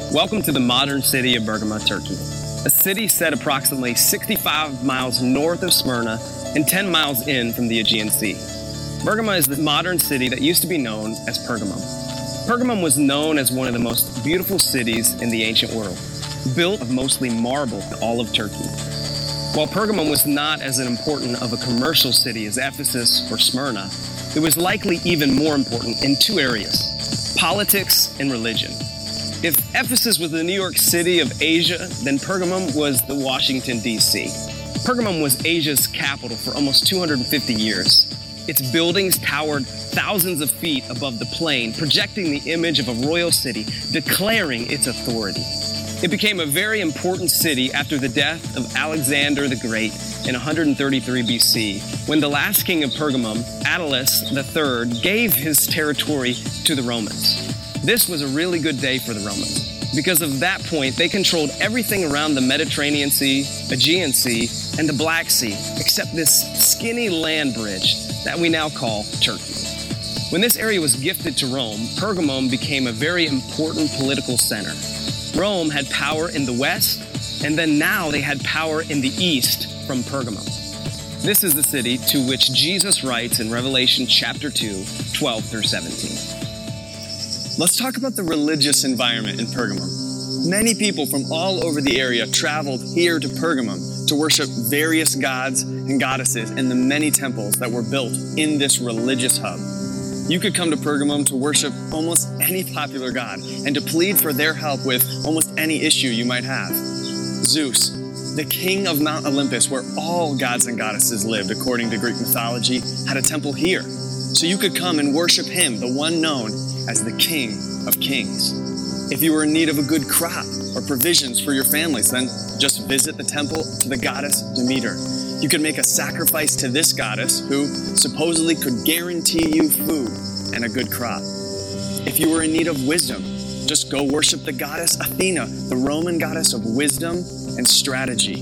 Welcome to the modern city of Bergama, Turkey, a city set approximately 65 miles north of Smyrna and 10 miles in from the Aegean Sea. Bergama is the modern city that used to be known as Pergamum. Pergamum was known as one of the most beautiful cities in the ancient world, built of mostly marble in all of Turkey. While Pergamum was not as important of a commercial city as Ephesus or Smyrna, it was likely even more important in two areas: politics and religion. If Ephesus was the New York City of Asia, then Pergamum was the Washington, D.C. Pergamum was Asia's capital for almost 250 years. Its buildings towered thousands of feet above the plain, projecting the image of a royal city, declaring its authority. It became a very important city after the death of Alexander the Great in 133 BC, when the last king of Pergamum, Attalus III, gave his territory to the Romans. This was a really good day for the Romans. Because of that point, they controlled everything around the Mediterranean Sea, Aegean Sea, and the Black Sea, except this skinny land bridge that we now call Turkey. When this area was gifted to Rome, Pergamum became a very important political center. Rome had power in the west, and then now they had power in the east from Pergamum. This is the city to which Jesus writes in Revelation chapter 2, 12 through 17. Let's talk about the religious environment in Pergamum. Many people from all over the area traveled here to Pergamum to worship various gods and goddesses in the many temples that were built in this religious hub. You could come to Pergamum to worship almost any popular god and to plead for their help with almost any issue you might have. Zeus, the king of Mount Olympus, where all gods and goddesses lived according to Greek mythology, had a temple here. So you could come and worship him, the one known as the King of Kings. If you were in need of a good crop or provisions for your families, then just visit the temple to the goddess Demeter. You could make a sacrifice to this goddess who supposedly could guarantee you food and a good crop. If you were in need of wisdom, just go worship the goddess Athena, the Roman goddess of wisdom and strategy.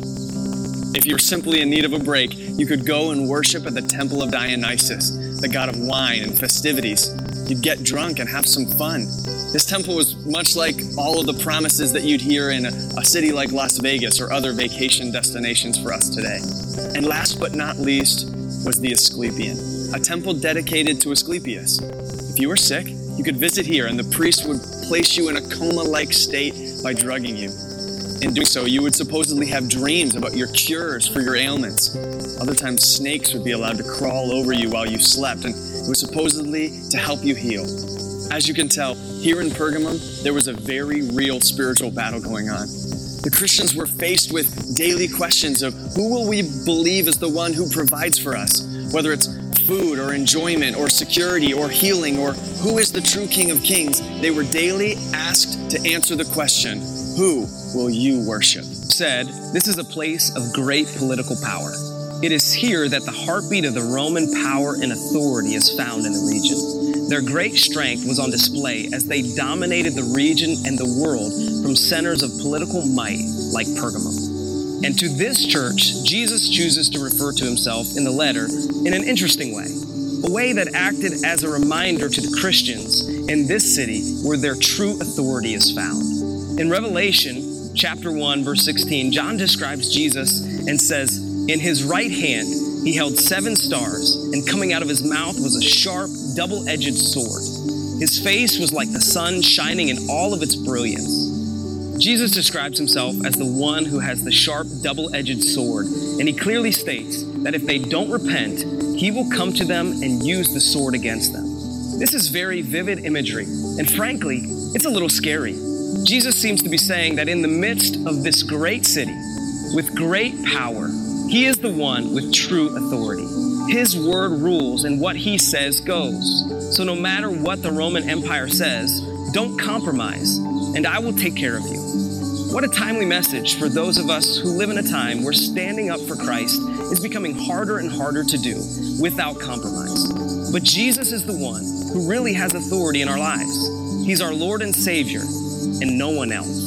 If you were simply in need of a break, you could go and worship at the temple of Dionysus, the god of wine and festivities. You'd get drunk and have some fun. This temple was much like all of the promises that you'd hear in a city like Las Vegas or other vacation destinations for us today. And last but not least was the Asclepion, a temple dedicated to Asclepius. If you were sick, you could visit here and the priest would place you in a coma-like state by drugging you. In doing so, you would supposedly have dreams about your cures for your ailments. Other times, snakes would be allowed to crawl over you while you slept, and it was supposedly to help you heal. As you can tell, here in Pergamum, there was a very real spiritual battle going on. The Christians were faced with daily questions of who will we believe is the one who provides for us, whether it's food or enjoyment or security or healing, or who is the true King of Kings. They were daily asked to answer the question, who will you worship? Said, this is a place of great political power. It is here that the heartbeat of the Roman power and authority is found in the region. Their great strength was on display as they dominated the region and the world from centers of political might like Pergamum. And to this church, Jesus chooses to refer to himself in the letter in an interesting way, a way that acted as a reminder to the Christians in this city where their true authority is found. In Revelation chapter 1, verse 16, John describes Jesus and says, in his right hand he held 7 stars, and coming out of his mouth was a sharp, double-edged sword. His face was like the sun shining in all of its brilliance. Jesus describes himself as the one who has the sharp, double-edged sword, and he clearly states that if they don't repent, he will come to them and use the sword against them. This is very vivid imagery, and frankly, it's a little scary. Jesus seems to be saying that in the midst of this great city, with great power, he is the one with true authority. His word rules, and what he says goes. So no matter what the Roman Empire says, don't compromise, and I will take care of you. What a timely message for those of us who live in a time where standing up for Christ is becoming harder and harder to do without compromise. But Jesus is the one who really has authority in our lives. He's our Lord and Savior, and no one else.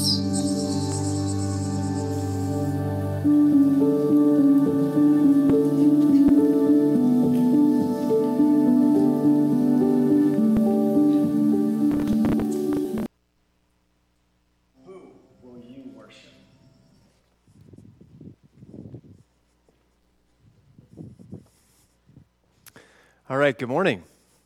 Who right, good morning.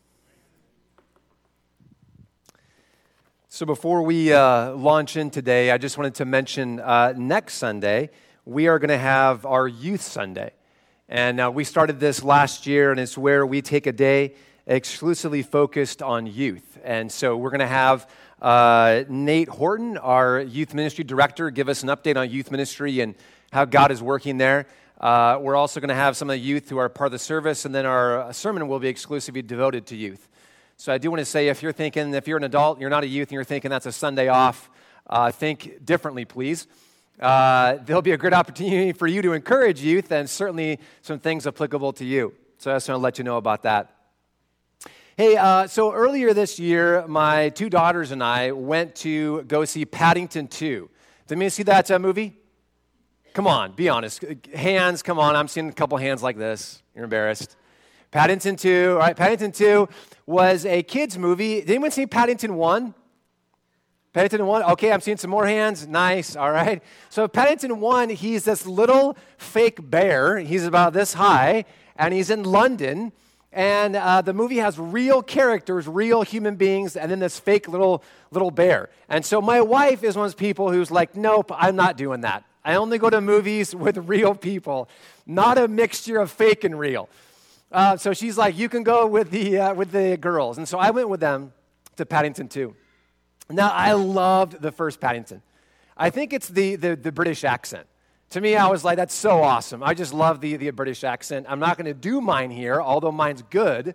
So before we launch in today, I just wanted to mention next Sunday, we are going to have our Youth Sunday. And we started this last year, and it's where we take a day exclusively focused on youth. And so we're going to have Nate Horton, our youth ministry director, give us an update on youth ministry and how God is working there. We're also going to have some of the youth who are part of the service, and then our sermon will be exclusively devoted to youth. So I do want to say, if you're an adult, you're not a youth, and you're thinking that's a Sunday off, think differently, please. There'll be a great opportunity for you to encourage youth, and certainly some things applicable to you. So I just want to let you know about that. Hey, so earlier this year, my two daughters and I went to go see Paddington 2. Did you see that movie? Come on, be honest. Hands, come on. I'm seeing a couple hands like this. You're embarrassed. Paddington 2. All right, Paddington 2 was a kids' movie. Did anyone see Paddington 1? Paddington 1? Okay, I'm seeing some more hands. Nice, all right. So Paddington 1, he's this little fake bear. He's about this high, and he's in London. And the movie has real characters, real human beings, and then this fake little bear. And so my wife is one of those people who's like, nope, I'm not doing that. I only go to movies with real people, not a mixture of fake and real. So she's like, you can go with the girls. And so I went with them to Paddington 2. Now, I loved the first Paddington. I think it's the British accent. To me, I was like, that's so awesome. I just love the British accent. I'm not going to do mine here, although mine's good.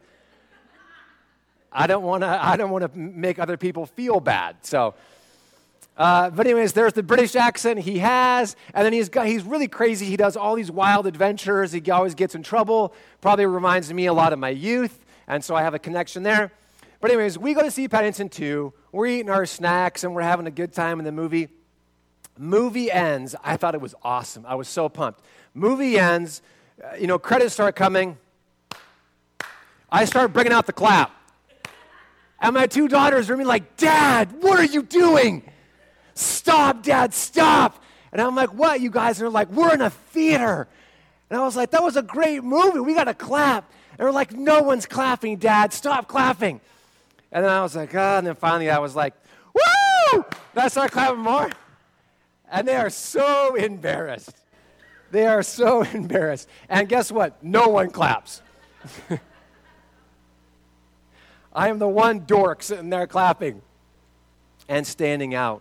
I don't want to make other people feel bad. So, but anyways, there's the British accent he has, and then he's really crazy. He does all these wild adventures. He always gets in trouble. Probably reminds me a lot of my youth, and so I have a connection there. But anyways, we go to see Paddington 2. We're eating our snacks, and we're having a good time in the movie. Movie ends. I thought it was awesome. I was so pumped. Movie ends. Credits start coming. I start bringing out the clap. And my two daughters are like, Dad, what are you doing? Stop, Dad, stop. And I'm like, what, you guys? And they're like, we're in a theater. And I was like, that was a great movie. We got to clap. And they're like, no one's clapping, Dad. Stop clapping. And then I was like, and then finally I was like, woo! Then I started clapping more. And they are so embarrassed. They are so embarrassed. And guess what? No one claps. I am the one dork sitting there clapping and standing out.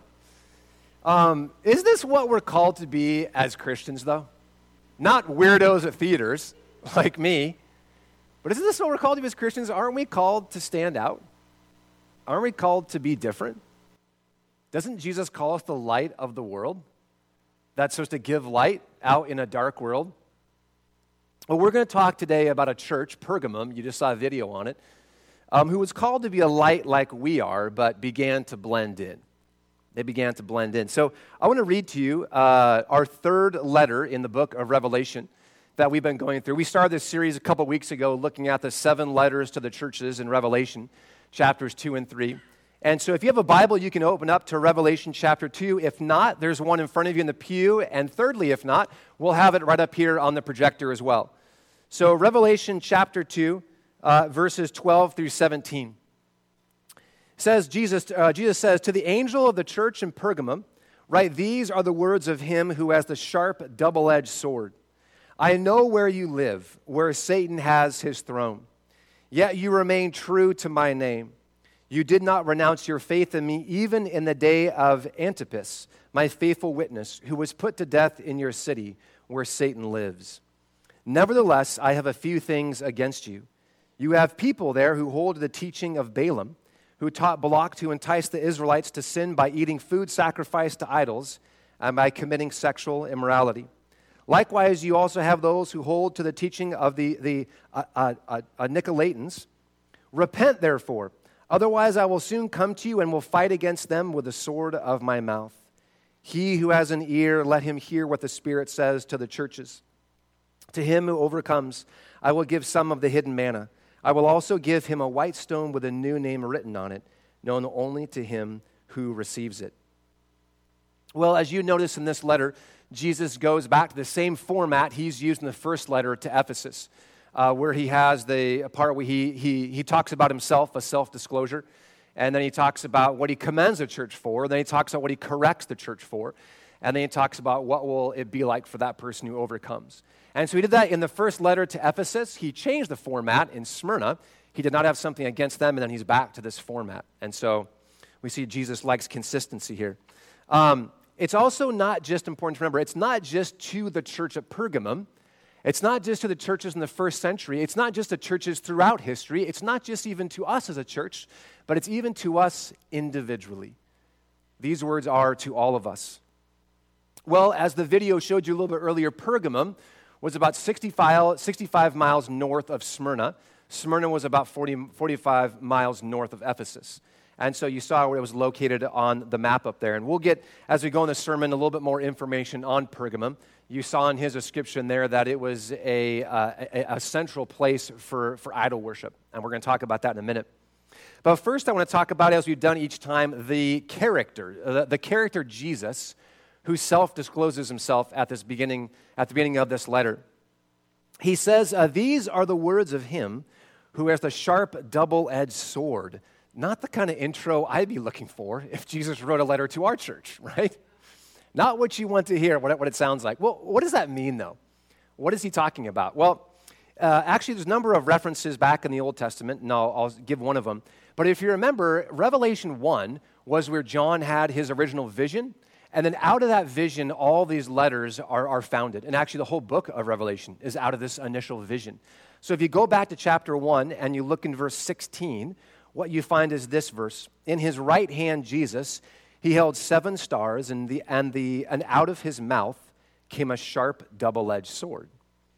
Is this what we're called to be as Christians, though? Not weirdos at theaters like me, but isn't this what we're called to be as Christians? Aren't we called to stand out? Aren't we called to be different? Doesn't Jesus call us the light of the world? That's supposed to give light out in a dark world. Well, we're going to talk today about a church, Pergamum, you just saw a video on it, who was called to be a light like we are, but began to blend in. They began to blend in. So I want to read to you our third letter in the book of Revelation that we've been going through. We started this series a couple weeks ago looking at the 7 letters to the churches in Revelation, chapters 2 and 3. And so if you have a Bible, you can open up to Revelation chapter 2. If not, there's one in front of you in the pew. And thirdly, if not, we'll have it right up here on the projector as well. So Revelation chapter 2, verses 12 through 17. Says Jesus says, to the angel of the church in Pergamum, write, these are the words of him who has the sharp, double-edged sword. I know where you live, where Satan has his throne. Yet you remain true to my name. You did not renounce your faith in me, even in the day of Antipas, my faithful witness, who was put to death in your city where Satan lives. Nevertheless, I have a few things against you. You have people there who hold the teaching of Balaam, who taught Balak to entice the Israelites to sin by eating food sacrificed to idols and by committing sexual immorality. Likewise, you also have those who hold to the teaching of the Nicolaitans. Repent, therefore. Otherwise, I will soon come to you and will fight against them with the sword of my mouth. He who has an ear, let him hear what the Spirit says to the churches. To him who overcomes, I will give some of the hidden manna. I will also give him a white stone with a new name written on it, known only to him who receives it. Well, as you notice in this letter, Jesus goes back to the same format he's used in the first letter to Ephesus. where he has the part where he talks about himself, a self-disclosure, and then he talks about what he commends the church for, then he talks about what he corrects the church for, and then he talks about what will it be like for that person who overcomes. And so he did that in the first letter to Ephesus. He changed the format in Smyrna. He did not have something against them, and then he's back to this format. And so we see Jesus likes consistency here. It's also not just important to remember, it's not just to the church at Pergamum. It's not just to the churches in the first century. It's not just the churches throughout history. It's not just even to us as a church, but it's even to us individually. These words are to all of us. Well, as the video showed you a little bit earlier, Pergamum was about 65 miles north of Smyrna. Smyrna was about 45 miles north of Ephesus. And so you saw where it was located on the map up there. And we'll get, as we go in the sermon, a little bit more information on Pergamum. You saw in his description there that it was a central place for idol worship. And we're going to talk about that in a minute. But first I want to talk about, as we've done each time, the character Jesus, who self-discloses himself at the beginning of this letter. He says, these are the words of him who has the sharp double-edged sword. Not the kind of intro I'd be looking for if Jesus wrote a letter to our church, right? Not what you want to hear, what it sounds like. Well, what does that mean, though? What is he talking about? Well, actually, there's a number of references back in the Old Testament, and I'll give one of them. But if you remember, Revelation 1 was where John had his original vision, and then out of that vision, all these letters are founded. And actually, the whole book of Revelation is out of this initial vision. So if you go back to chapter 1 and you look in verse 16, what you find is this verse. In his right hand, Jesus, he held 7 stars, and out of his mouth came a sharp double-edged sword.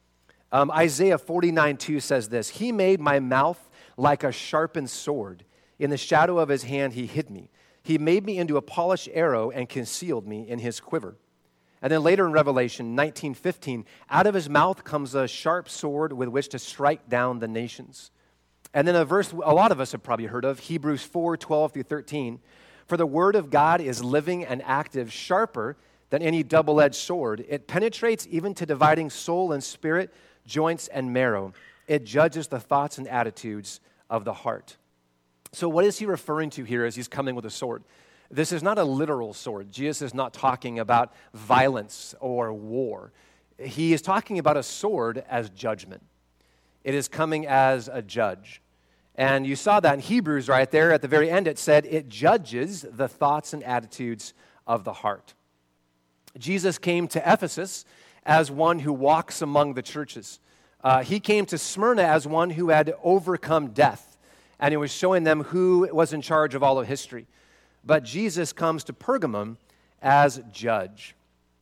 Isaiah 49:2 says this, he made my mouth like a sharpened sword. In the shadow of his hand he hid me. He made me into a polished arrow and concealed me in his quiver. And then later in Revelation 19:15, out of his mouth comes a sharp sword with which to strike down the nations. And then a verse a lot of us have probably heard of, Hebrews 4:12 through 13. For the word of God is living and active, sharper than any double-edged sword. It penetrates even to dividing soul and spirit, joints and marrow. It judges the thoughts and attitudes of the heart. So what is he referring to here as he's coming with a sword? This is not a literal sword. Jesus is not talking about violence or war. He is talking about a sword as judgment. It is coming as a judge. And you saw that in Hebrews right there at the very end. It said it judges the thoughts and attitudes of the heart. Jesus came to Ephesus as one who walks among the churches. He came to Smyrna as one who had overcome death. And he was showing them who was in charge of all of history. But Jesus comes to Pergamum as judge.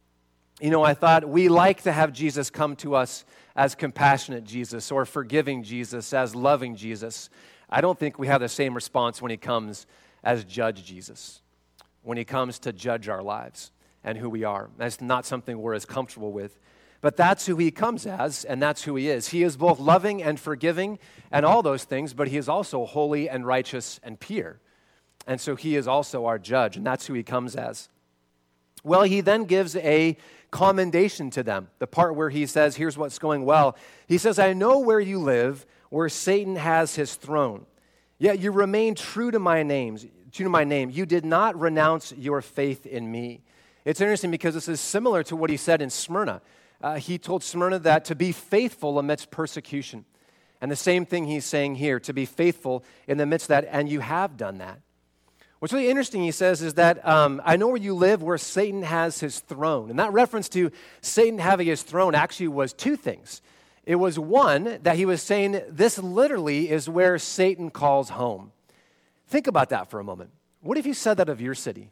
You know, I thought we like to have Jesus come to us as compassionate Jesus or forgiving Jesus, as loving Jesus. I don't think we have the same response when he comes as judge Jesus, when he comes to judge our lives and who we are. That's not something we're as comfortable with. But that's who he comes as, and that's who he is. He is both loving and forgiving and all those things, but he is also holy and righteous and pure. And so he is also our judge, and that's who he comes as. Well, he then gives a commendation to them, the part where he says, here's what's going well. He says, I know where you live, where Satan has his throne. Yet you remain true to my name. You did not renounce your faith in me. It's interesting because this is similar to what he said in Smyrna. He told Smyrna that to be faithful amidst persecution. And the same thing he's saying here, to be faithful in the midst of that, and you have done that. What's really interesting, he says, is that I know where you live, where Satan has his throne. And that reference to Satan having his throne actually was 2 things. It was one, that he was saying this literally is where Satan calls home. Think about that for a moment. What if you said that of your city?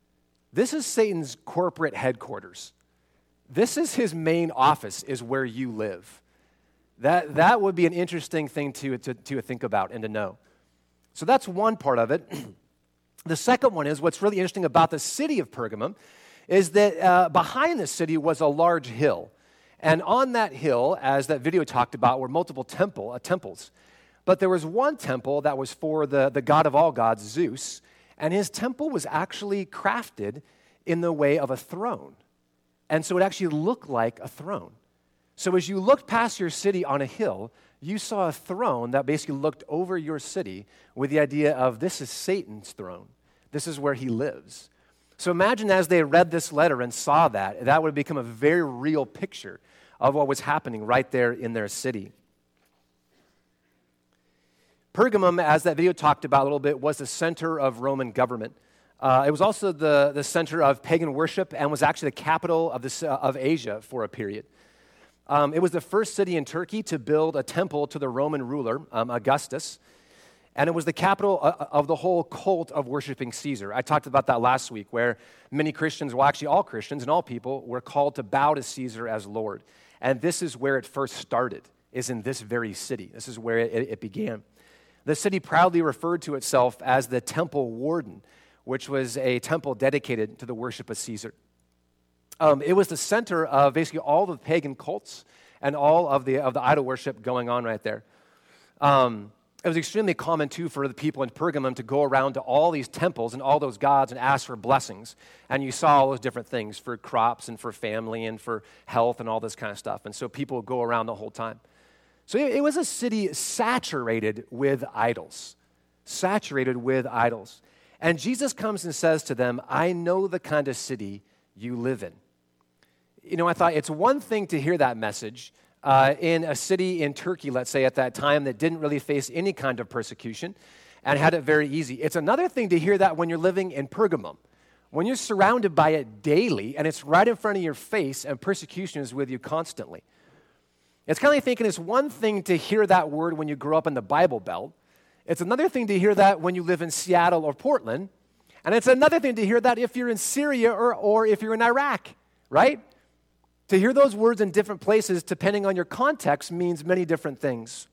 This is Satan's corporate headquarters. This is his main office, is where you live. That would be an interesting thing to think about and to know. So that's one part of it. The second one is, what's really interesting about the city of Pergamum is that behind the city was a large hill. And on that hill, as that video talked about, were multiple temples. But there was one temple that was for the god of all gods, Zeus. And his temple was actually crafted in the way of a throne. And so it actually looked like a throne. So as you looked past your city on a hill, you saw a throne that basically looked over your city with the idea of this is Satan's throne. This is where he lives. So imagine as they read this letter and saw that, that would have become a very real picture of what was happening right there in their city. Pergamum, as that video talked about a little bit, was the center of Roman government. It was also the center of pagan worship and was actually the capital of Asia for a period. It was the first city in Turkey to build a temple to the Roman ruler, Augustus, and it was the capital of the whole cult of worshiping Caesar. I talked about that last week, where many Christians, well, actually all Christians and all people, were called to bow to Caesar as Lord. And this is where it first started, is in this very city. This is where it began. The city proudly referred to itself as the Temple Warden, which was a temple dedicated to the worship of Caesar. It was the center of basically all the pagan cults and all of the idol worship going on right there. It was extremely common, too, for the people in Pergamum to go around to all these temples and all those gods and ask for blessings. And you saw all those different things for crops and for family and for health and all this kind of stuff. And so people would go around the whole time. So it was a city saturated with idols. Saturated with idols. And Jesus comes and says to them, I know the kind of city you live in. You know, I thought it's one thing to hear that message in a city in Turkey, let's say, at that time that didn't really face any kind of persecution and had it very easy. It's another thing to hear that when you're living in Pergamum, when you're surrounded by it daily and it's right in front of your face and persecution is with you constantly. It's kind of like thinking it's one thing to hear that word when you grow up in the Bible Belt. It's another thing to hear that when you live in Seattle or Portland. And it's another thing to hear that if you're in Syria or if you're in Iraq, right? To hear those words in different places, depending on your context, means many different things.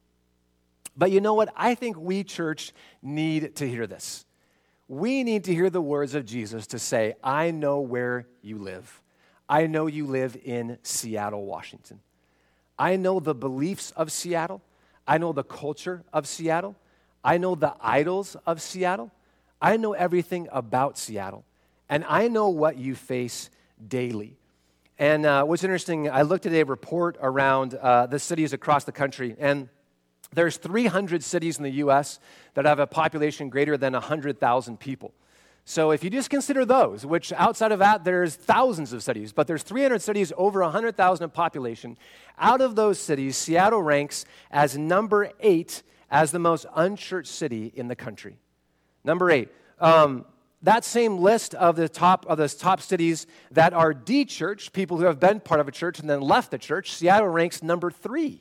But you know what? I think we, church, need to hear this. We need to hear the words of Jesus to say, I know where you live. I know you live in Seattle, Washington. I know the beliefs of Seattle. I know the culture of Seattle. I know the idols of Seattle. I know everything about Seattle. And I know what you face daily. And what's interesting, I looked at a report around the cities across the country, and there's 300 cities in the U.S. that have a population greater than 100,000 people. So if you just consider those, which outside of that, there's thousands of cities, but there's 300 cities over 100,000 in population. Out of those cities, Seattle ranks as number 8 as the most unchurched city in the country. Number 8. That same list of the top cities that are de-churched, people who have been part of a church and then left the church, Seattle ranks number 3.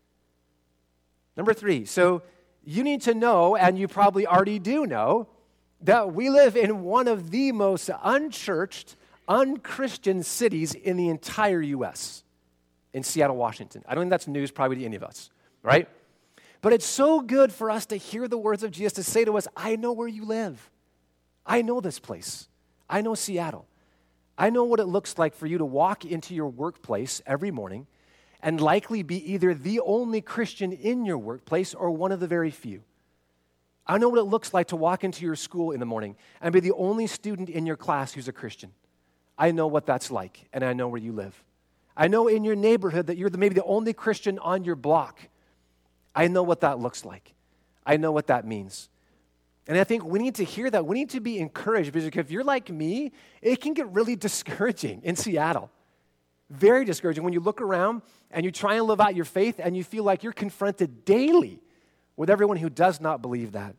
Number 3. So you need to know, and you probably already do know, that we live in one of the most unchurched, unchristian cities in the entire U.S., in Seattle, Washington. I don't think that's news probably to any of us, right? But it's so good for us to hear the words of Jesus to say to us, I know where you live. I know this place. I know Seattle. I know what it looks like for you to walk into your workplace every morning and likely be either the only Christian in your workplace or one of the very few. I know what it looks like to walk into your school in the morning and be the only student in your class who's a Christian. I know what that's like, and I know where you live. I know in your neighborhood that you're maybe the only Christian on your block. I know what that looks like. I know what that means. And I think we need to hear that. We need to be encouraged, because if you're like me, it can get really discouraging in Seattle. Very discouraging when you look around and you try and live out your faith and you feel like you're confronted daily with everyone who does not believe that.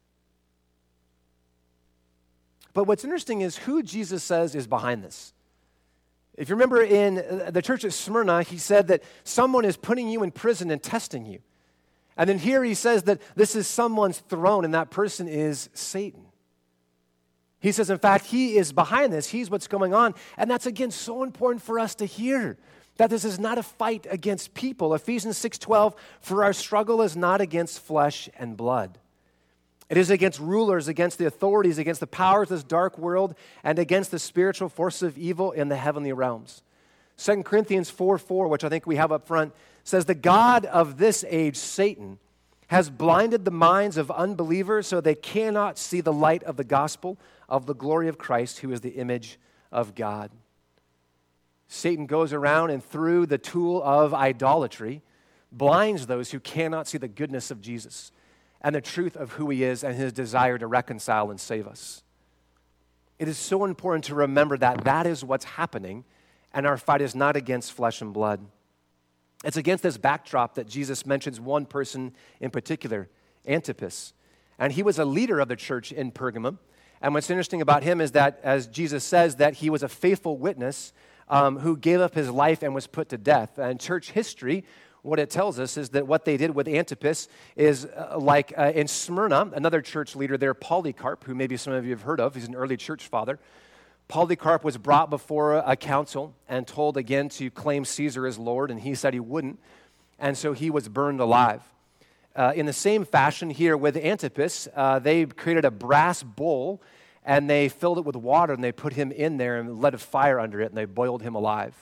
But what's interesting is who Jesus says is behind this. If you remember in the church at Smyrna, he said that someone is putting you in prison and testing you. And then here he says that this is someone's throne, and that person is Satan. He says, in fact, he is behind this. He's what's going on. And that's, again, so important for us to hear, that this is not a fight against people. Ephesians 6:12, for our struggle is not against flesh and blood. It is against rulers, against the authorities, against the powers of this dark world, and against the spiritual forces of evil in the heavenly realms. 2 Corinthians 4:4, which I think we have up front, says, the God of this age, Satan, has blinded the minds of unbelievers so they cannot see the light of the gospel of the glory of Christ, who is the image of God. Satan goes around and through the tool of idolatry, blinds those who cannot see the goodness of Jesus and the truth of who he is and his desire to reconcile and save us. It is so important to remember that that is what's happening, and our fight is not against flesh and blood. It's against this backdrop that Jesus mentions one person in particular, Antipas. And he was a leader of the church in Pergamum. And what's interesting about him is that, as Jesus says, that he was a faithful witness who gave up his life and was put to death. And church history, what it tells us is that what they did with Antipas is like in Smyrna, another church leader there, Polycarp, who maybe some of you have heard of. He's an early church father. Polycarp was brought before a council and told again to claim Caesar as Lord, and he said he wouldn't. And so he was burned alive. In the same fashion here with Antipas, they created a brass bowl, and they filled it with water, and they put him in there and lit a fire under it, and they boiled him alive.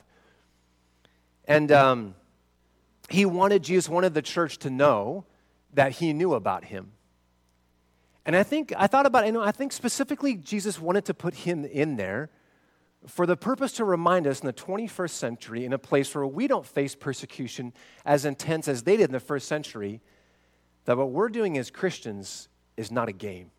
And Jesus wanted the church to know that he knew about him. And I thought about it, I think specifically Jesus wanted to put him in there for the purpose to remind us in the 21st century, in a place where we don't face persecution as intense as they did in the first century, that what we're doing as Christians is not a game.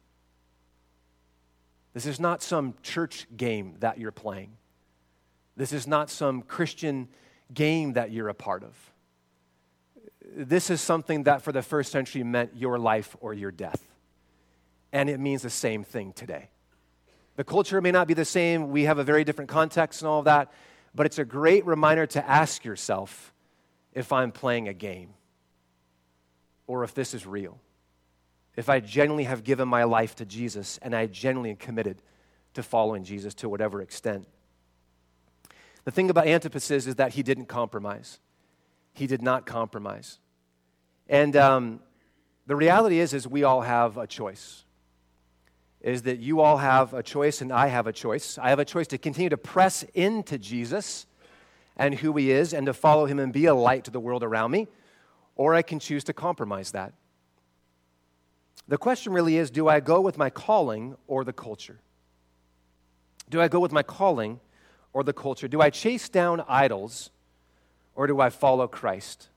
This is not some church game that you're playing. This is not some Christian game that you're a part of. This is something that for the first century meant your life or your death. And it means the same thing today. The culture may not be the same. We have a very different context and all of that. But it's a great reminder to ask yourself if I'm playing a game or if this is real. If I genuinely have given my life to Jesus and I genuinely am committed to following Jesus to whatever extent. The thing about Antipas is that he didn't compromise. He did not compromise. And the reality is we all have a choice. Is that you all have a choice and I have a choice. I have a choice to continue to press into Jesus and who he is and to follow him and be a light to the world around me, or I can choose to compromise that. The question really is, do I go with my calling or the culture? Do I go with my calling or the culture? Do I chase down idols or do I follow Christ?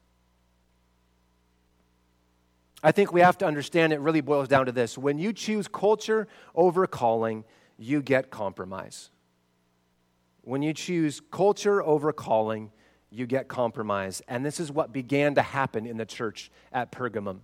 I think we have to understand it really boils down to this. When you choose culture over calling, you get compromise. When you choose culture over calling, you get compromise. And this is what began to happen in the church at Pergamum.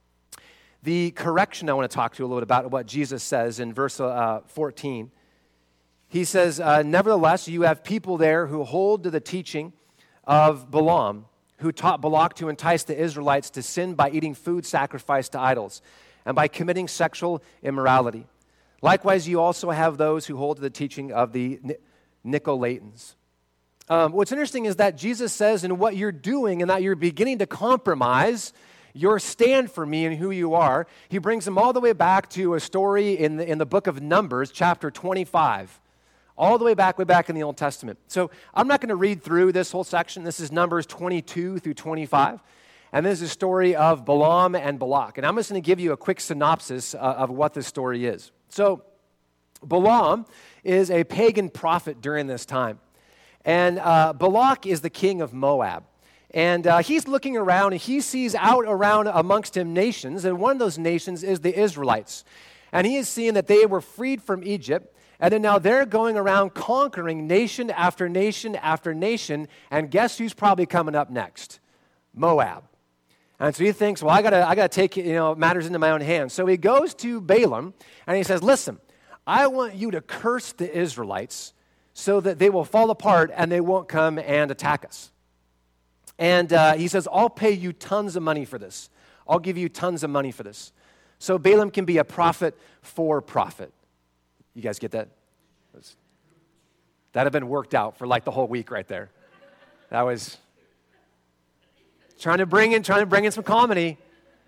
The correction I want to talk to you a little bit about what Jesus says in verse 14. He says, nevertheless, you have people there who hold to the teaching of Balaam, who taught Balak to entice the Israelites to sin by eating food sacrificed to idols and by committing sexual immorality. Likewise, you also have those who hold to the teaching of the Nicolaitans. What's interesting is that Jesus says in what you're doing and that you're beginning to compromise your stand for me and who you are, he brings them all the way back to a story in the book of Numbers, chapter 25. All the way back in the Old Testament. So I'm not going to read through this whole section. This is Numbers 22 through 25. And this is a story of Balaam and Balak. And I'm just going to give you a quick synopsis of what this story is. So Balaam is a pagan prophet during this time. And Balak is the king of Moab. And he's looking around and he sees out around amongst him nations. And one of those nations is the Israelites. And he is seeing that they were freed from Egypt. And then now they're going around conquering nation after nation after nation. And guess who's probably coming up next? Moab. And so he thinks, well, I gotta take matters into my own hands. So he goes to Balaam and he says, listen, I want you to curse the Israelites so that they will fall apart and they won't come and attack us. And he says, I'll pay you tons of money for this. I'll give you tons of money for this. So Balaam can be a prophet for profit. You guys get that? That had been worked out for like the whole week right there. That was trying to bring in some comedy.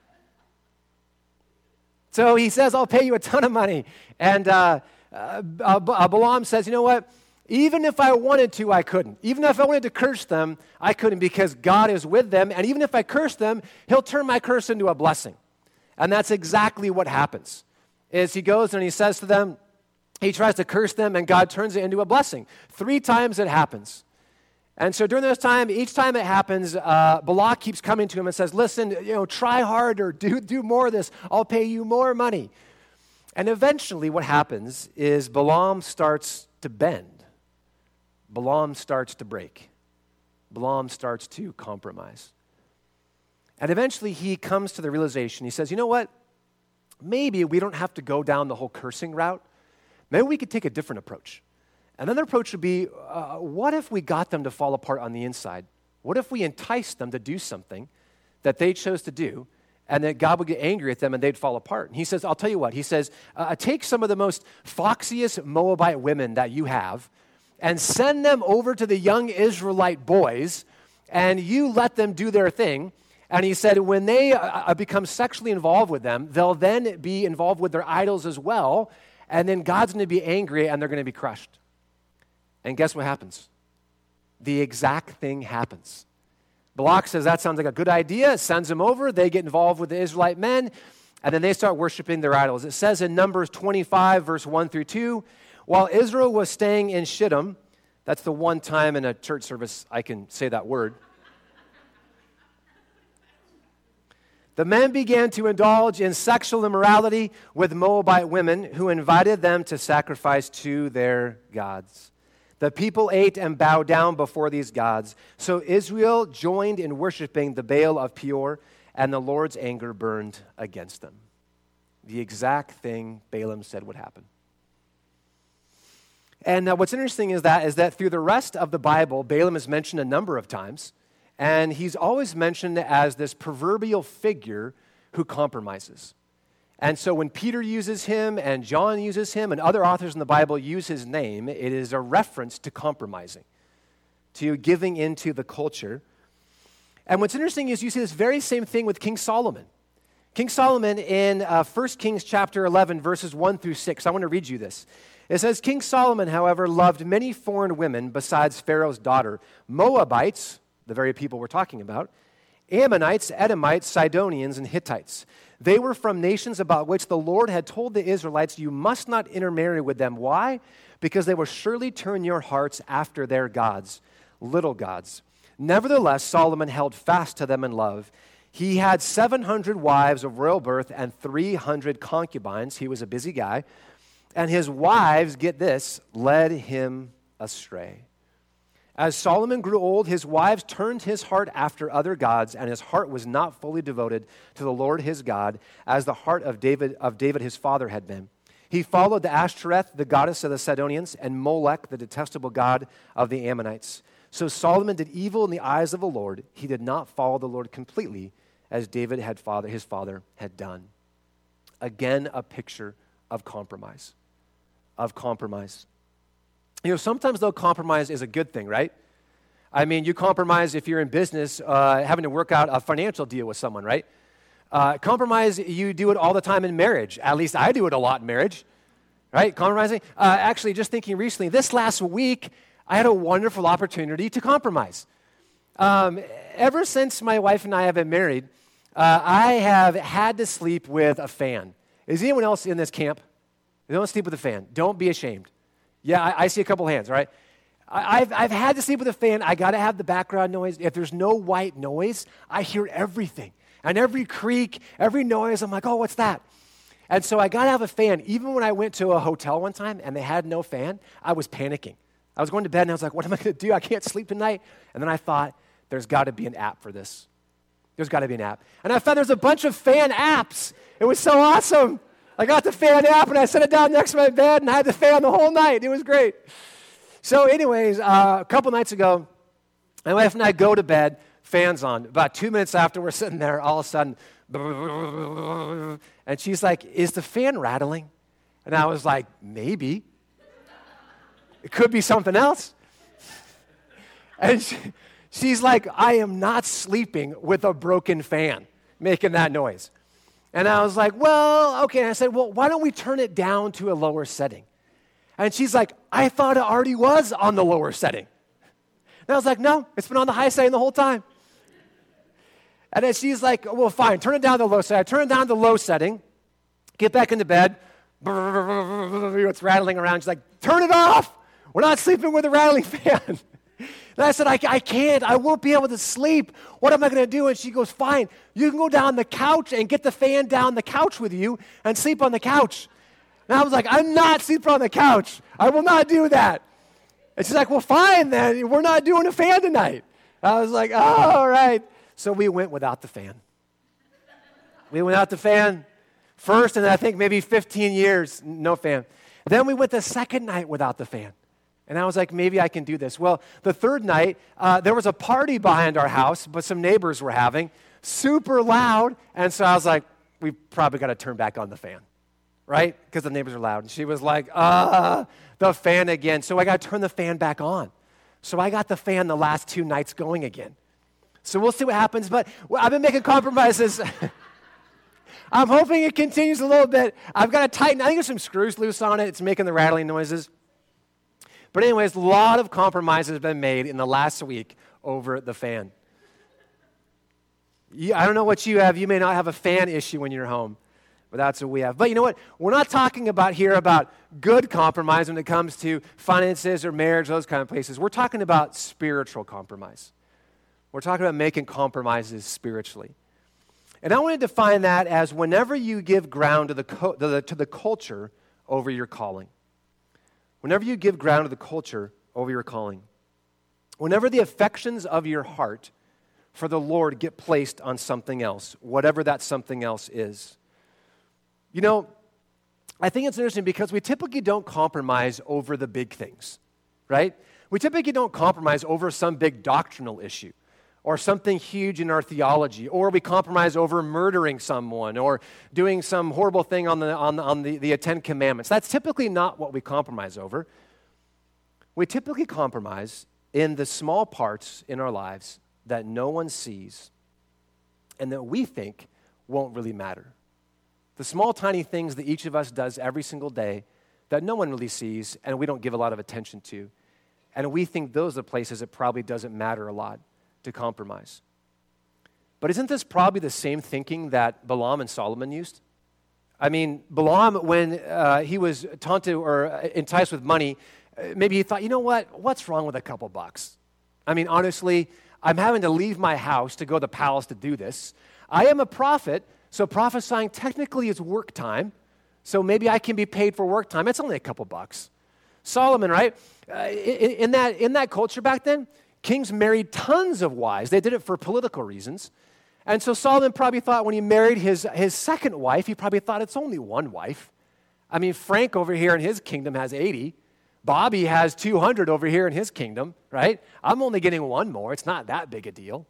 So he says, I'll pay you a ton of money. And Balaam says, you know what? Even if I wanted to, I couldn't. Even if I wanted to curse them, I couldn't because God is with them. And even if I curse them, he'll turn my curse into a blessing. And that's exactly what happens. Is he goes and he says to them, he tries to curse them, and God turns it into a blessing. 3 times it happens. And so during this time, each time it happens, Balak keeps coming to him and says, listen, try harder, do more of this. I'll pay you more money. And eventually what happens is Balaam starts to bend. Balaam starts to break. Balaam starts to compromise. And eventually he comes to the realization, he says, you know what? Maybe we don't have to go down the whole cursing route. Maybe we could take a different approach. Another approach would be, what if we got them to fall apart on the inside? What if we enticed them to do something that they chose to do, and that God would get angry at them and they'd fall apart? And he says, I'll tell you what. He says, take some of the most foxiest Moabite women that you have and send them over to the young Israelite boys, and you let them do their thing. And he said, when they become sexually involved with them, they'll then be involved with their idols as well, and then God's going to be angry and they're going to be crushed. And guess what happens? The exact thing happens. Balak says, that sounds like a good idea, sends them over, they get involved with the Israelite men, and then they start worshiping their idols. It says in Numbers 25, verse 1 through 2, while Israel was staying in Shittim, that's the one time in a church service I can say that word, the men began to indulge in sexual immorality with Moabite women who invited them to sacrifice to their gods. The people ate and bowed down before these gods. So Israel joined in worshiping the Baal of Peor, and the Lord's anger burned against them. The exact thing Balaam said would happen. And what's interesting is that through the rest of the Bible, Balaam is mentioned a number of times, and he's always mentioned as this proverbial figure who compromises. And so when Peter uses him and John uses him and other authors in the Bible use his name, it is a reference to compromising, to giving into the culture. And what's interesting is you see this very same thing with King Solomon. King Solomon in 1 Kings chapter 11, verses 1 through 6. I want to read you this. It says, King Solomon, however, loved many foreign women besides Pharaoh's daughter, Moabites, the very people we're talking about, Ammonites, Edomites, Sidonians, and Hittites. They were from nations about which the Lord had told the Israelites, you must not intermarry with them. Why? Because they will surely turn your hearts after their gods, little gods. Nevertheless, Solomon held fast to them in love. He had 700 wives of royal birth and 300 concubines. He was a busy guy. And his wives, get this, led him astray. As Solomon grew old, his wives turned his heart after other gods, and his heart was not fully devoted to the Lord his God, as the heart of David his father had been. He followed the Ashtoreth, the goddess of the Sidonians, and Molech, the detestable god of the Ammonites. So Solomon did evil in the eyes of the Lord. He did not follow the Lord completely, as David his father had done. Again, a picture of compromise. Sometimes, though, compromise is a good thing, right? I mean, you compromise if you're in business, having to work out a financial deal with someone, right? Compromise, you do it all the time in marriage. At least I do it a lot in marriage, right? Compromising. Actually, just thinking recently, this last week, I had a wonderful opportunity to compromise. Ever since my wife and I have been married, I have had to sleep with a fan. Is anyone else in this camp? Don't sleep with a fan. Don't be ashamed. Yeah, I see a couple hands, right? I've had to sleep with a fan. I got to have the background noise. If there's no white noise, I hear everything. And every creak, every noise, I'm like, oh, what's that? And so I got to have a fan. Even when I went to a hotel one time and they had no fan, I was panicking. I was going to bed and I was like, what am I going to do? I can't sleep tonight. And then I thought, there's got to be an app for this. There's got to be an app. And I found there's a bunch of fan apps. It was so awesome. I got the fan app, and I set it down next to my bed, and I had the fan the whole night. It was great. So anyways, a couple nights ago, my wife and I go to bed, fans on. About 2 minutes after we're sitting there, all of a sudden, and she's like, is the fan rattling? And I was like, maybe. It could be something else. And she's like, I am not sleeping with a broken fan making that noise. And I was like, well, okay. And I said, well, why don't we turn it down to a lower setting? And she's like, I thought it already was on the lower setting. And I was like, no, it's been on the high setting the whole time. And then she's like, well, fine, turn it down to the low setting. I turn it down to the low setting, get back into bed, it's rattling around. She's like, turn it off. We're not sleeping with a rattling fan. And I said, I can't. I won't be able to sleep. What am I going to do? And she goes, fine. You can go down the couch and get the fan down the couch with you and sleep on the couch. And I was like, I'm not sleeping on the couch. I will not do that. And she's like, well, fine then. We're not doing a fan tonight. I was like, oh, all right. So we went without the fan. We went without the fan first, and I think maybe 15 years, no fan. Then we went the second night without the fan. And I was like, maybe I can do this. Well, the third night, there was a party behind our house, but some neighbors were having, super loud. And so I was like, we probably got to turn back on the fan, right? Because the neighbors are loud. And she was like, the fan again. So I got to turn the fan back on. So I got the fan the last 2 nights going again. So we'll see what happens. But I've been making compromises. I'm hoping it continues a little bit. I've got to tighten. I think there's some screws loose on it. It's making the rattling noises. But anyways, a lot of compromises have been made in the last week over the fan. I don't know what you have. You may not have a fan issue in your home, but that's what we have. But you know what? We're not talking about here about good compromise when it comes to finances or marriage, those kind of places. We're talking about spiritual compromise. We're talking about making compromises spiritually. And I want to define that as whenever you give ground to the culture over your calling. Whenever you give ground to the culture over your calling. Whenever the affections of your heart for the Lord get placed on something else, whatever that something else is. You know, I think it's interesting because we typically don't compromise over the big things, right? We typically don't compromise over some big doctrinal issue or something huge in our theology, or we compromise over murdering someone or doing some horrible thing on the 10 Commandments. That's typically not what we compromise over. We typically compromise in the small parts in our lives that no one sees and that we think won't really matter. The small, tiny things that each of us does every single day that no one really sees and we don't give a lot of attention to. And we think those are places it probably doesn't matter a lot to compromise. But isn't this probably the same thinking that Balaam and Solomon used? I mean, Balaam, when he was taunted or enticed with money, maybe he thought, you know what? What's wrong with a couple bucks? I mean, honestly, I'm having to leave my house to go to the palace to do this. I am a prophet, so prophesying technically is work time, so maybe I can be paid for work time. It's only a couple bucks. Solomon, right? In that culture back then, kings married tons of wives. They did it for political reasons. And so Solomon probably thought when he married his second wife, he probably thought it's only one wife. I mean, Frank over here in his kingdom has 80. Bobby has 200 over here in his kingdom, right? I'm only getting one more. It's not that big a deal.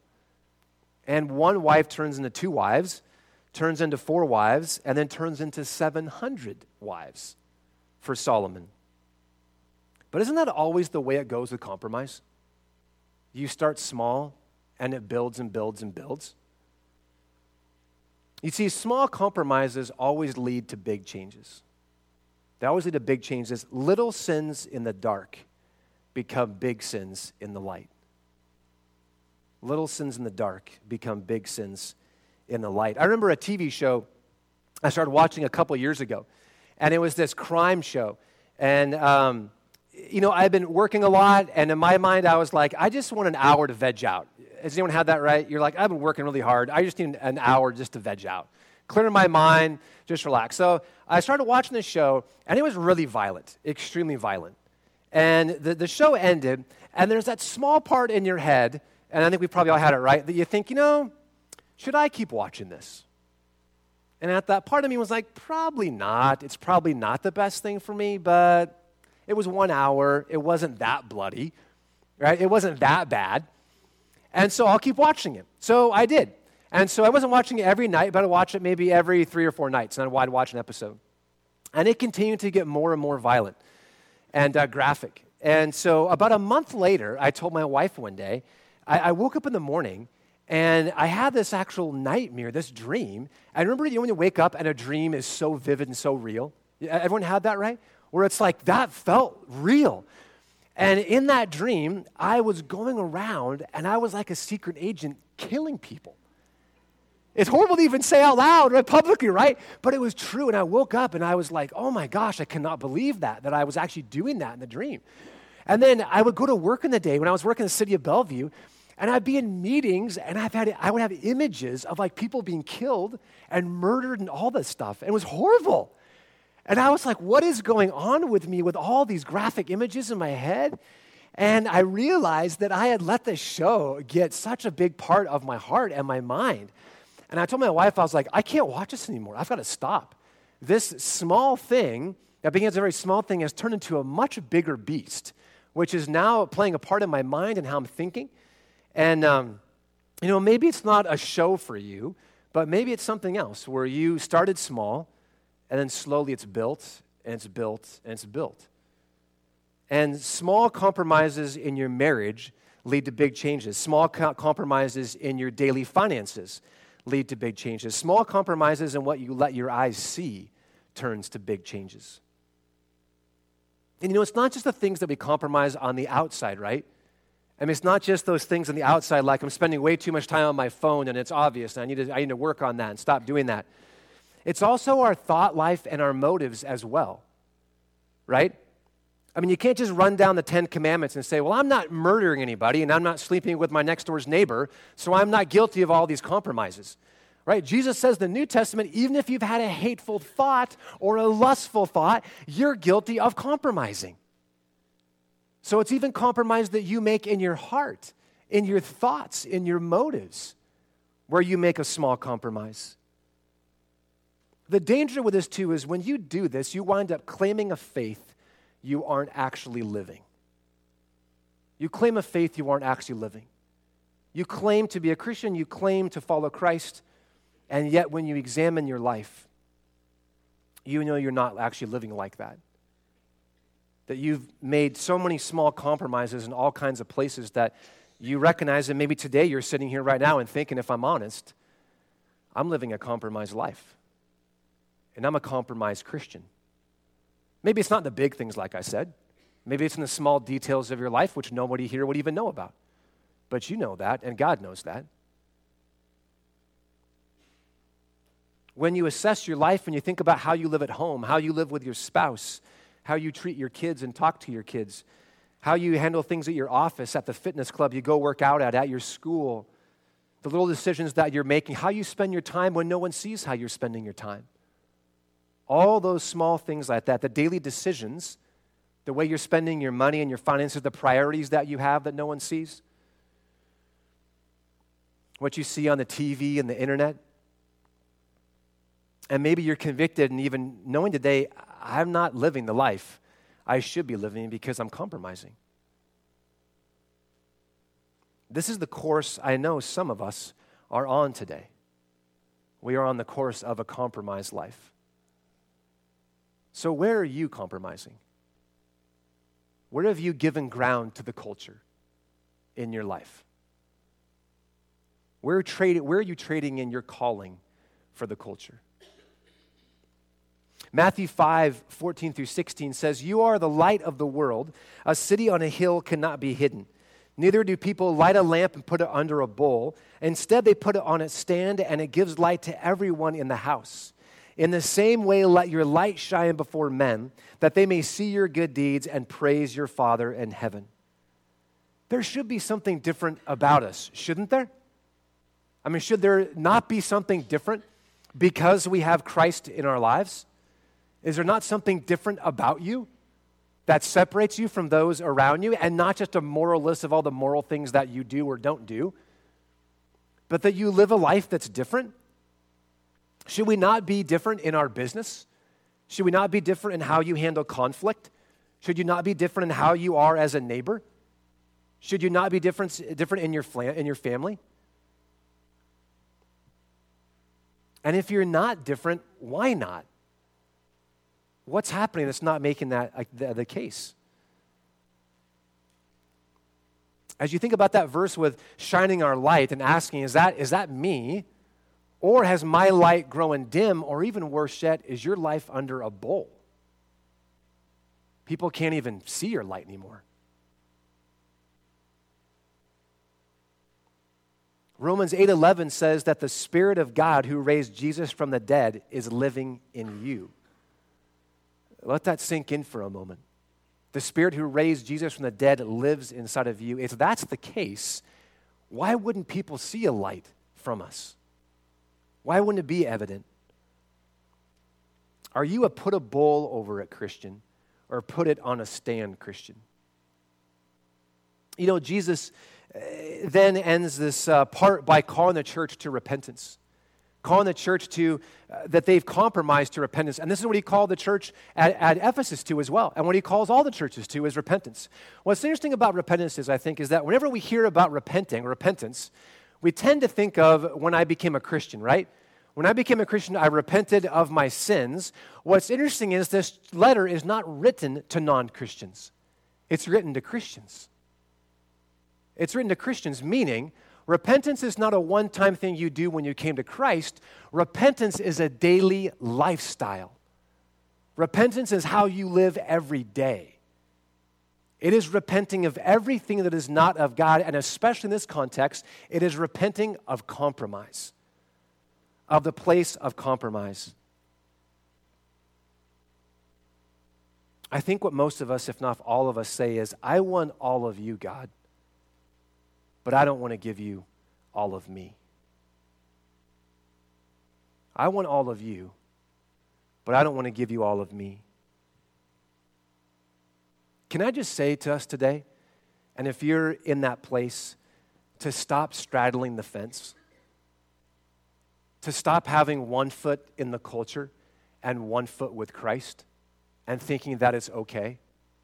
And one wife turns into 2 wives, turns into 4 wives, and then turns into 700 wives for Solomon. But isn't that always the way it goes with compromise? You start small, and it builds and builds and builds. You see, small compromises always lead to big changes. They always lead to big changes. Little sins in the dark become big sins in the light. Little sins in the dark become big sins in the light. I remember a TV show I started watching a couple years ago, and it was this crime show. And I've been working a lot, and in my mind, I was like, I just want an hour to veg out. Has anyone had that, right? You're like, I've been working really hard. I just need an hour just to veg out. Clear my mind, just relax. So I started watching this show, and it was really violent, extremely violent. And the show ended, and there's that small part in your head, and I think we probably all had it, right, that you think, should I keep watching this? And at that part of me was like, probably not. It's probably not the best thing for me, but it was 1 hour. It wasn't that bloody, right? It wasn't that bad. And so I'll keep watching it. So I did. And so I wasn't watching it every night, but I'd watch it maybe every 3 or 4 nights, and I'd watch an episode. And it continued to get more and more violent and graphic. And so about a month later, I told my wife one day, I woke up in the morning, and I had this actual nightmare, this dream. I remember when you wake up and a dream is so vivid and so real. Everyone had that, right? Where it's like, that felt real. And in that dream, I was going around, and I was like a secret agent killing people. It's horrible to even say out loud, right, publicly, right? But it was true, and I woke up, and I was like, oh my gosh, I cannot believe that I was actually doing that in the dream. And then I would go to work in the day when I was working in the city of Bellevue, and I'd be in meetings, and I would have images of like people being killed and murdered and all this stuff. And it was horrible. And I was like, what is going on with me with all these graphic images in my head? And I realized that I had let this show get such a big part of my heart and my mind. And I told my wife, I was like, I can't watch this anymore. I've got to stop. This small thing that began as a very small thing has turned into a much bigger beast, which is now playing a part in my mind and how I'm thinking. And, maybe it's not a show for you, but maybe it's something else where you started small, and then slowly it's built, and it's built, and it's built. And small compromises in your marriage lead to big changes. Small compromises in your daily finances lead to big changes. Small compromises in what you let your eyes see turns to big changes. And it's not just the things that we compromise on the outside, right? I mean, it's not just those things on the outside, like I'm spending way too much time on my phone and it's obvious, and I need to work on that and stop doing that. It's also our thought life and our motives as well, right? I mean, you can't just run down the 10 Commandments and say, well, I'm not murdering anybody and I'm not sleeping with my next door's neighbor, so I'm not guilty of all these compromises, right? Jesus says in the New Testament, even if you've had a hateful thought or a lustful thought, you're guilty of compromising. So it's even compromise that you make in your heart, in your thoughts, in your motives, where you make a small compromise. The danger with this, too, is when you do this, you wind up claiming a faith you aren't actually living. You claim a faith you aren't actually living. You claim to be a Christian, you claim to follow Christ, and yet when you examine your life, you know you're not actually living like that. That you've made so many small compromises in all kinds of places that you recognize that maybe today you're sitting here right now and thinking, if I'm honest, I'm living a compromised life. And I'm a compromised Christian. Maybe it's not the big things, like I said. Maybe it's in the small details of your life, which nobody here would even know about. But you know that, and God knows that. When you assess your life and you think about how you live at home, how you live with your spouse, how you treat your kids and talk to your kids, how you handle things at your office, at the fitness club you go work out at your school, the little decisions that you're making, how you spend your time when no one sees how you're spending your time. All those small things like that, the daily decisions, the way you're spending your money and your finances, the priorities that you have that no one sees, what you see on the TV and the internet. And maybe you're convicted and even knowing today, I'm not living the life I should be living because I'm compromising. This is the course I know some of us are on today. We are on the course of a compromised life. So where are you compromising? Where have you given ground to the culture in your life? Where are you trading in your calling for the culture? Matthew 5:14 through 16 says, "You are the light of the world. A city on a hill cannot be hidden. Neither do people light a lamp and put it under a bowl. Instead, they put it on its stand, and it gives light to everyone in the house. In the same way, let your light shine before men, that they may see your good deeds and praise your Father in heaven." There should be something different about us, shouldn't there? I mean, should there not be something different because we have Christ in our lives? Is there not something different about you that separates you from those around you, and not just a moral list of all the moral things that you do or don't do, but that you live a life that's different? Should we not be different in our business? Should we not be different in how you handle conflict? Should you not be different in how you are as a neighbor? Should you not be different in your family? And if you're not different, why not? What's happening that's not making that the case? As you think about that verse with shining our light and asking, is that me? Or has my light grown dim? Or even worse yet, is your life under a bowl? People can't even see your light anymore. Romans 8:11 says that the Spirit of God who raised Jesus from the dead is living in you. Let that sink in for a moment. The Spirit who raised Jesus from the dead lives inside of you. If that's the case, why wouldn't people see a light from us? Why wouldn't it be evident? Are you a put a bowl over it Christian or put it on a stand Christian? You know, Jesus then ends this part by calling the church to repentance. Calling the church to, that they've compromised to repentance. And this is what he called the church at Ephesus to as well. And what he calls all the churches to is repentance. What's interesting about repentance is, I think, is that whenever we hear about repentance, we tend to think of when I became a Christian, right? When I became a Christian, I repented of my sins. What's interesting is this letter is not written to non-Christians. It's written to Christians. It's written to Christians, meaning repentance is not a one-time thing you do when you came to Christ. Repentance is a daily lifestyle. Repentance is how you live every day. It is repenting of everything that is not of God, and especially in this context, it is repenting of compromise, of the place of compromise. I think what most of us, if not all of us, say is, I want all of you, God, but I don't want to give you all of me. I want all of you, but I don't want to give you all of me. Can I just say to us today, and if you're in that place, to stop straddling the fence, to stop having one foot in the culture and one foot with Christ and thinking that it's okay?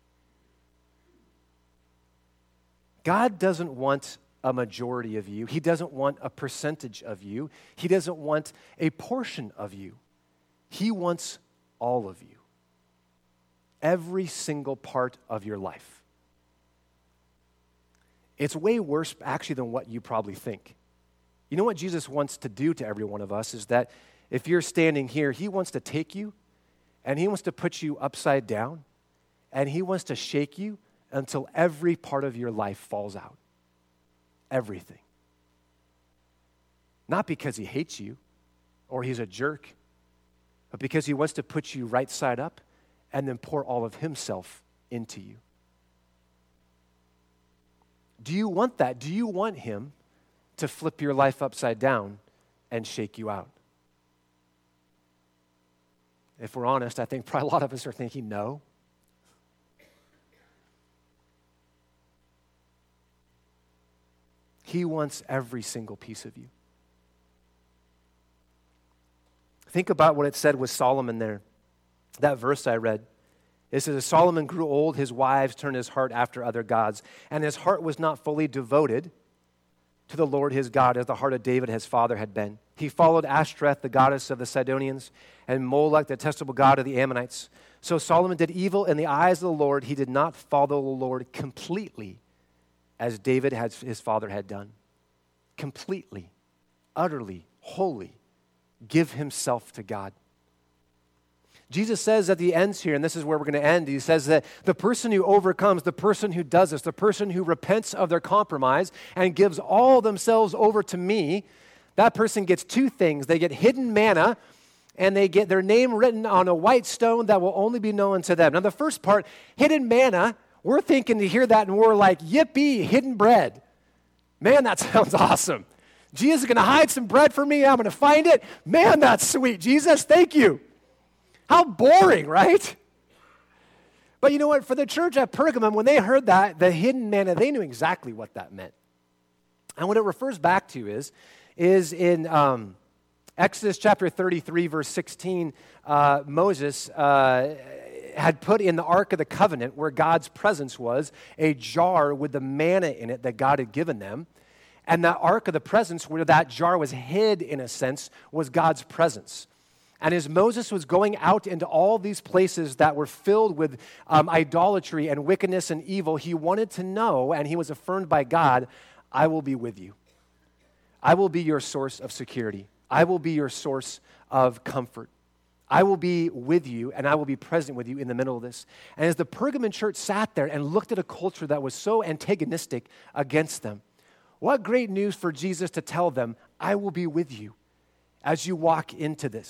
God doesn't want a majority of you. He doesn't want a percentage of you. He doesn't want a portion of you. He wants all of you. Every single part of your life. It's way worse, actually, than what you probably think. You know what Jesus wants to do to every one of us is that if you're standing here, he wants to take you and he wants to put you upside down and he wants to shake you until every part of your life falls out. Everything. Not because he hates you or he's a jerk, but because he wants to put you right side up and then pour all of himself into you. Do you want that? Do you want him to flip your life upside down and shake you out? If we're honest, I think probably a lot of us are thinking no. He wants every single piece of you. Think about what it said with Solomon there. That verse I read. It says, as Solomon grew old, his wives turned his heart after other gods, and his heart was not fully devoted to the Lord his God as the heart of David his father had been. He followed Ashtoreth, the goddess of the Sidonians, and Molech, the detestable god of the Ammonites. So Solomon did evil in the eyes of the Lord. He did not follow the Lord completely as David his father had done. Completely, utterly, wholly, give himself to God. Jesus says at the end here, and this is where we're going to end, he says that the person who overcomes, the person who does this, the person who repents of their compromise and gives all themselves over to me, that person gets two things. They get hidden manna, and they get their name written on a white stone that will only be known to them. Now the first part, hidden manna, we're thinking to hear that and we're like, yippee, hidden bread. Man, that sounds awesome. Jesus is going to hide some bread for me. I'm going to find it. Man, that's sweet. Jesus, thank you. How boring, right? But you know what? For the church at Pergamum, when they heard that, the hidden manna, they knew exactly what that meant. And what it refers back to is in Exodus chapter 33, verse 16, Moses had put in the Ark of the Covenant, where God's presence was, a jar with the manna in it that God had given them. And that Ark of the Presence, where that jar was hid, in a sense, was God's presence. And as Moses was going out into all these places that were filled with idolatry and wickedness and evil, he wanted to know, and he was affirmed by God, I will be with you. I will be your source of security. I will be your source of comfort. I will be with you, and I will be present with you in the middle of this. And as the Pergamon church sat there and looked at a culture that was so antagonistic against them, what great news for Jesus to tell them, I will be with you as you walk into this.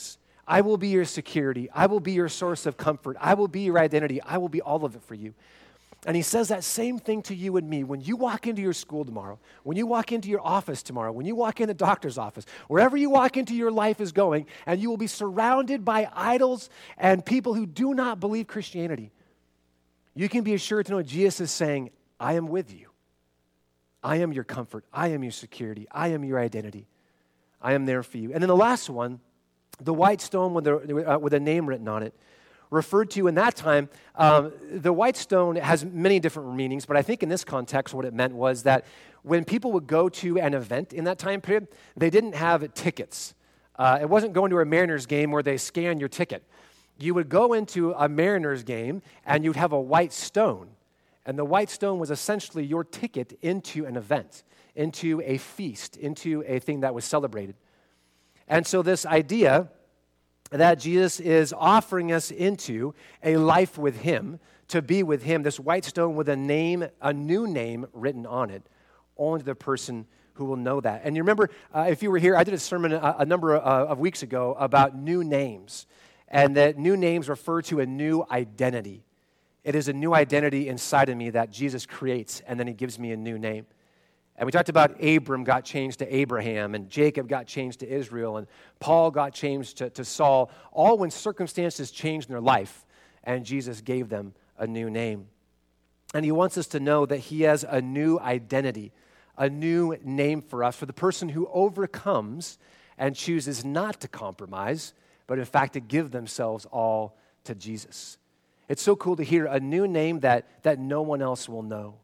I will be your security. I will be your source of comfort. I will be your identity. I will be all of it for you. And he says that same thing to you and me. When you walk into your school tomorrow, when you walk into your office tomorrow, when you walk in the doctor's office, wherever you walk into your life is going, and you will be surrounded by idols and people who do not believe Christianity, you can be assured to know Jesus is saying, I am with you. I am your comfort. I am your security. I am your identity. I am there for you. And then the last one, the white stone with a name written on it, referred to in that time, the white stone has many different meanings, but I think in this context what it meant was that when people would go to an event in that time period, they didn't have tickets. It wasn't going to a Mariners game where they scan your ticket. You would go into a Mariners game and you'd have a white stone, and the white stone was essentially your ticket into an event, into a feast, into a thing that was celebrated. And so this idea that Jesus is offering us into a life with him, to be with him, this white stone with a name, a new name written on it, only to the person who will know that. And you remember, if you were here, I did a sermon a number of weeks ago about new names, and that new names refer to a new identity. It is a new identity inside of me that Jesus creates, and then he gives me a new name. And we talked about Abram got changed to Abraham, and Jacob got changed to Israel, and Paul got changed to Saul, all when circumstances changed in their life, and Jesus gave them a new name. And he wants us to know that he has a new identity, a new name for us, for the person who overcomes and chooses not to compromise, but in fact to give themselves all to Jesus. It's so cool to hear a new name that no one else will know.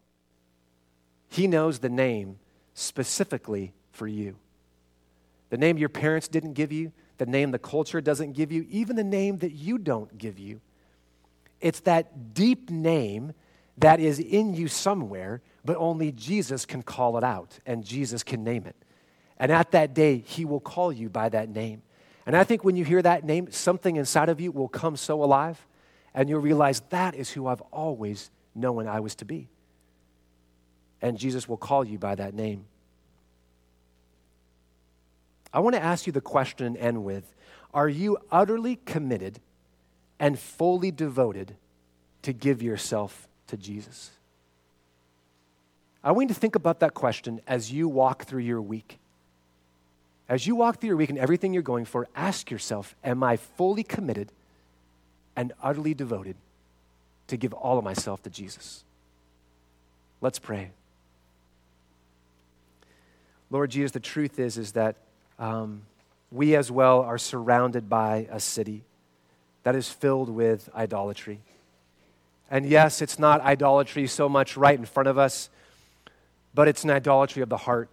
He knows the name specifically for you. The name your parents didn't give you, the name the culture doesn't give you, even the name that you don't give you. It's that deep name that is in you somewhere, but only Jesus can call it out, and Jesus can name it. And at that day, he will call you by that name. And I think when you hear that name, something inside of you will come so alive, and you'll realize that is who I've always known I was to be. And Jesus will call you by that name. I want to ask you the question and end with, are you utterly committed and fully devoted to give yourself to Jesus? I want you to think about that question as you walk through your week. As you walk through your week and everything you're going for, ask yourself, am I fully committed and utterly devoted to give all of myself to Jesus? Let's pray. Lord Jesus, the truth is that we as well are surrounded by a city that is filled with idolatry. And yes, it's not idolatry so much right in front of us, but it's an idolatry of the heart.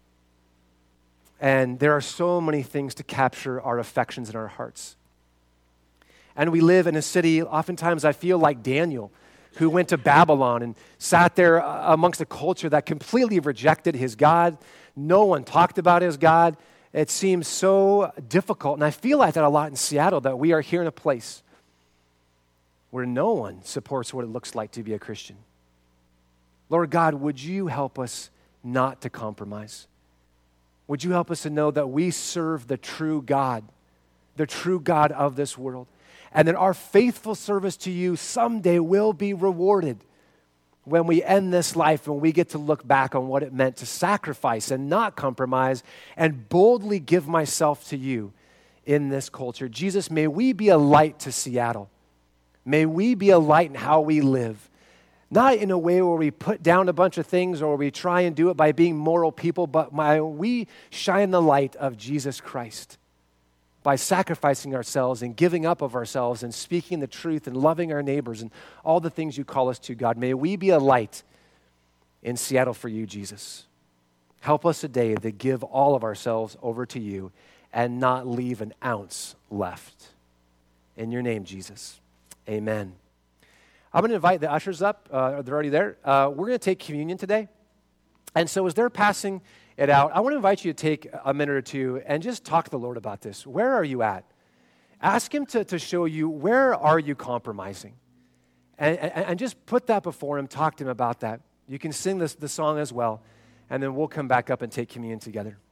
And there are so many things to capture our affections and our hearts. And we live in a city, oftentimes I feel like Daniel, who went to Babylon and sat there amongst a culture that completely rejected his God. No one talked about his God. It seems so difficult. And I feel like that a lot in Seattle, that we are here in a place where no one supports what it looks like to be a Christian. Lord God, would you help us not to compromise? Would you help us to know that we serve the true God of this world, and that our faithful service to you someday will be rewarded when we end this life and we get to look back on what it meant to sacrifice and not compromise and boldly give myself to you in this culture. Jesus, may we be a light to Seattle. May we be a light in how we live. Not in a way where we put down a bunch of things or we try and do it by being moral people, but we shine the light of Jesus Christ by sacrificing ourselves and giving up of ourselves and speaking the truth and loving our neighbors and all the things you call us to, God. May we be a light in Seattle for you, Jesus. Help us today to give all of ourselves over to you and not leave an ounce left. In your name, Jesus, amen. I'm going to invite the ushers up. They're already there. We're going to take communion today. And so as they're passing it out, I want to invite you to take a minute or two and just talk to the Lord about this. Where are you at? Ask him to show you, where are you compromising? And just put that before him. Talk to him about that. You can sing the song as well, and then we'll come back up and take communion together.